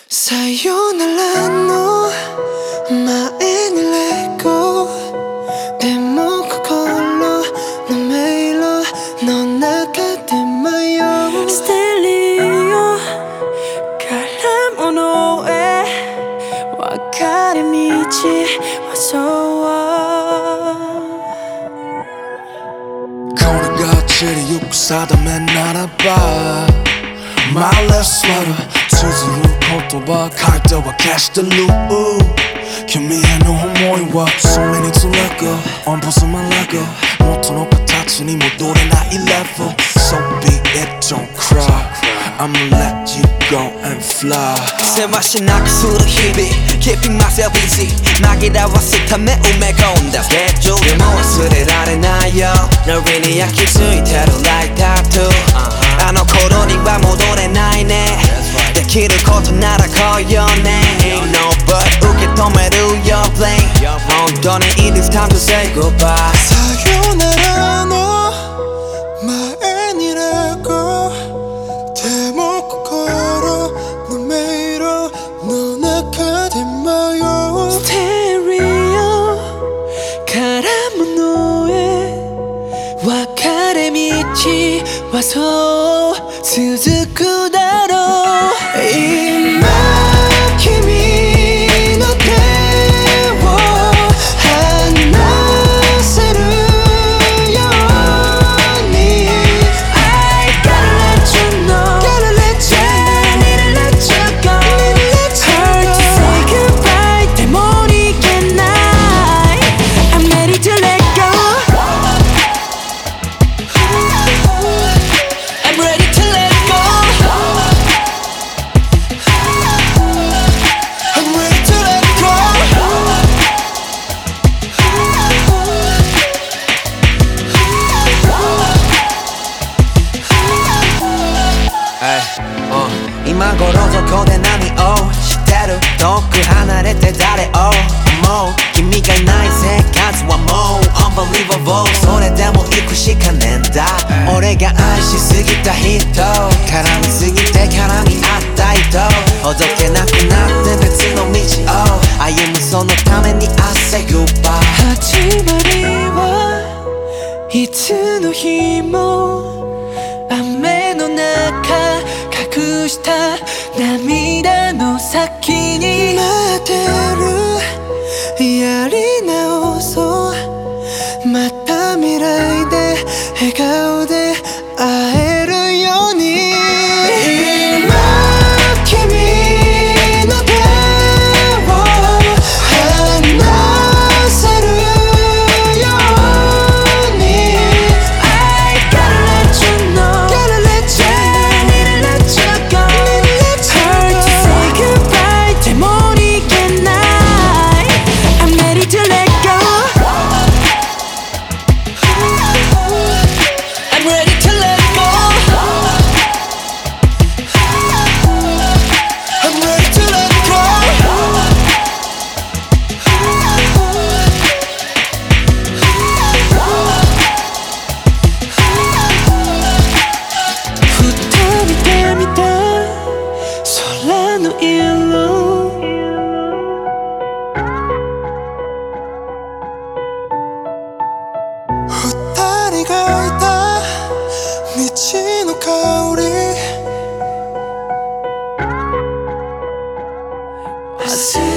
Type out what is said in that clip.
さよならの前にレゴでも心の迷路の中で迷うステレオから物へ分かれ道はそうこれが地理よく定めならばMy last letter 綴る言葉書いては消してる君への思いはそれにつらく On pause my lego 元の形に戻れない level So be it don't cry I'ma let you go and fly せわしなくする日々 Keeping myself busy 紛らわすため埋め込んだスケジュールでも忘れられないよノリに焼き付いてる like tattoo あの頃には戻れないねできることなら来いよね Ain't no but 受け止める your blame 本当に it is time to say goodbye さよならの前にレゴでも心の迷路の中で迷うステレオから物へ分かれ道はそう続くだろう今君の手を離せるように I gotta let you know Gotta let you I need to let you go Hard to say goodbye でも逃げない I'm ready to let go I'm ready to let go I'm ready to let go 今頃どこで何をしてる遠く離れて誰を思う君がいない生活はもう Unbelievable それでも行くしかねえんだ俺が愛しすぎた人絡みすぎて絡み合った人ほどけなくなって別の道を歩むそのために I say goodbye 始まりはいつの日も雨の中隠した涙の先に待ってるやり直そうまた未来で笑顔で会えるように今君の手を離せるように I gotta let you know Gotta let you I need to let you go Hard to say goodbye でも逃げない I'm ready to let go I'm ready to let go I'm ready to let go ふと見てみた空の色二人がいた道の香り忘